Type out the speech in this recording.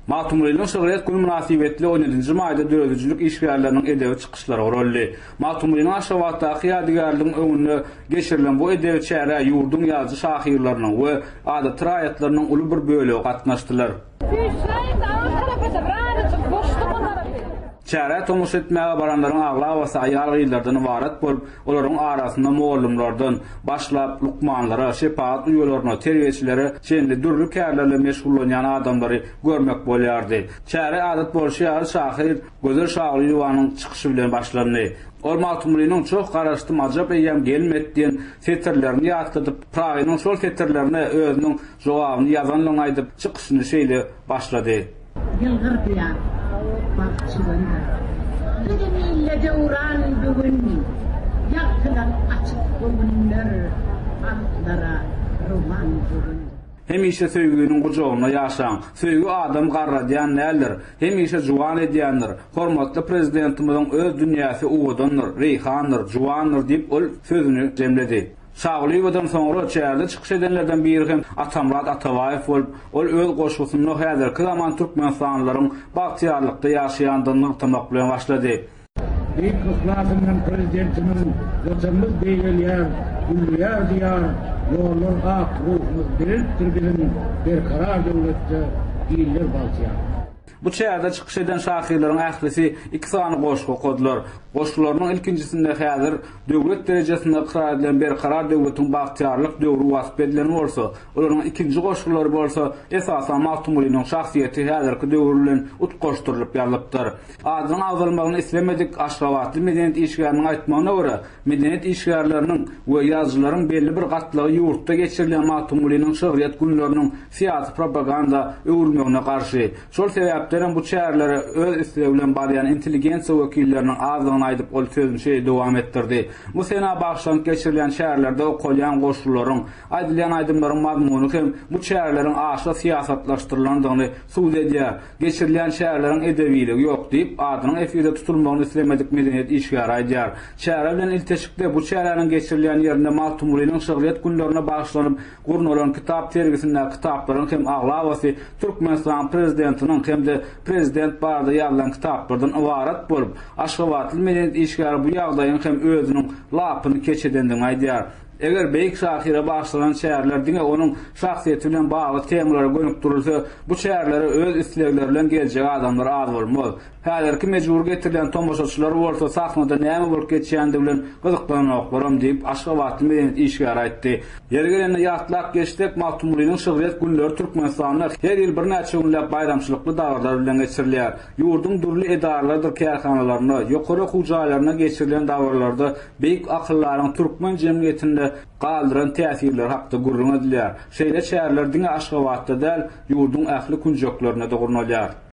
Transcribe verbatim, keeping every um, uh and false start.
Matumlylyň şöhret günü münasibetli on ýedinji maýda döwletçilik işgärleriniň edebi çykyşlary oraldy. Matumlylyň Aşgabatdaky ýadygarlygyň öňünde geçirilen bu edebi çäre ýurdun ýazgy şahyrlarynyň we adat raýatlarynyň uly bir bölegi gatnaşdylar. Çäre tomuş etmäge baranlaryň agla we saýar gyýlardan ibaret bolup, olaryň arasynda mollumlardan başlap lukmanlara, şepaat uýalaryna, terbiýeçilere, şeýle dürli kärlerle meşgullanýan adamlary görmek bolýardy. Çäre adat bolşýar şahyr Gözel Şagly ýywanyň çykyşy bilen başlandy. Ol Matumlynyň çok garaşdym ajap eýem gelmetdiň setirlerini ýatladyp, Pragynyň şol setirlerine özüniň jogabyny ýazanlyň aýdyp çykyşyny şeýle başlady. Yılgırdılar bakçılarına. Birimiyle de uğran bugün yaktılar açık bugünler altlara roman bugün. Hemişe söýgüniň gujagyna ýaşaň, söýgü adam garradýan näler, hemişe juwan edýändir. Hormatly prezidentimiziň öz dünýäsi uwadandyr, reýhandyr, juwandyr diýip ol sözüni jemledi. Şagly ýywadan soňra çärde çykyş edenlerden biri hem Atamrat Atabaýew bolup, ol öz goşgusyny häzirki zaman türkmenistanylaryň bagtýarlykda ýaşaýandygyny tamak bilen başlady. Büyük kutlasının prezidentimiz vatanımız beýgelýär, güllüýär diýär, ýollar ak ruhumuz birikdir bilen berkarar döwletde ýyller balçýar. Bu çäde çykyş eden şahyrlaryň ählisi iki sany goşgu kodular. Goşgularynyň ilkinjisinde häzir döwlet derejesinde iqrar edilen berkarar döwletiň bagtýarlyk döwri wasyp edilen bolsa, olaryň ikinji goşgulary bolsa esasan Matumlynyň şahsiýeti häzirki döwür bilen utgoşdurylyp ýalypdyr. Adyň azalmagyny islemedik Aşgabatly medeniýet işgäriniň aýtmagyna görä, medeniýet işgärleriniň we ýazgylaryň belli bir gatlygy ýurtda geçirilen Matumlynyň şöhret günleriniň siýasy propaganda öwürmegine garşy. Şol sebäpden bu çärlere öz islew bilen barýan intelligensiýa wekilleriniň azdygyny aýdyp ol sözüni şeýle dowam etdirdi. Bu sena bagşlanyp geçirilen şäherlerde okulýan goşgularyň, aýdylýan aýdymlaryň mazmuny hem bu şäherleriň aşa siýasatlaşdyrylandygyny suwd edýär. Geçirilen şäherleriň edebiligi ýok diýip adynyň efirde tutulmagyny islemedik medeniýet işgäri aýdýar. Şäher bilen ilteşikde bu şäherleriň geçirilen ýerinde Matumlynyň şöhret günlerine bagşlanyp gurnulan kitap tergisinde kitaplaryň hem aglawaty Türkmenistan prezidentiniň hem de prezident barada ýazylan kitaplardan ibaret bolup, Aşgabatly medeniýet işgäri bu ýagdaýyň hem özüniň lapyny keçedendiň aýdýar. Eger beýik şahyra başlanan şäherler diňe onuň şahsiýeti bilen bagly temalara gönüp durulsa, bu şäherlere öz islegleri bilen geljek adamlar az bolmaz. Häzirki mejbur getirilen tomoşaçylar bolsa sahnada näme bolup geçýändi bilen gyzyklanoklarym diýip Aşgabatly medeniýet işgäri aýtdy. Ýeri gelende ýatlak geçdik Matumlynyň şöhret günleri Türkmenistanda her ýyl bir näçe günläp bayramçylykly dagyrlar bilen geçirilýär. Ýurdun durly edarlardyr kärhanalaryna, ýokary hujaýlaryna geçirilen dagyrlarda beýik akyllaryň türkmen jemgyýetinde galdyran täsirler hakda gurrun edilýär. Şeýle şäherler diňe Aşgabatda däl ýurdun ähli kunjaklaryna da gurnalýar.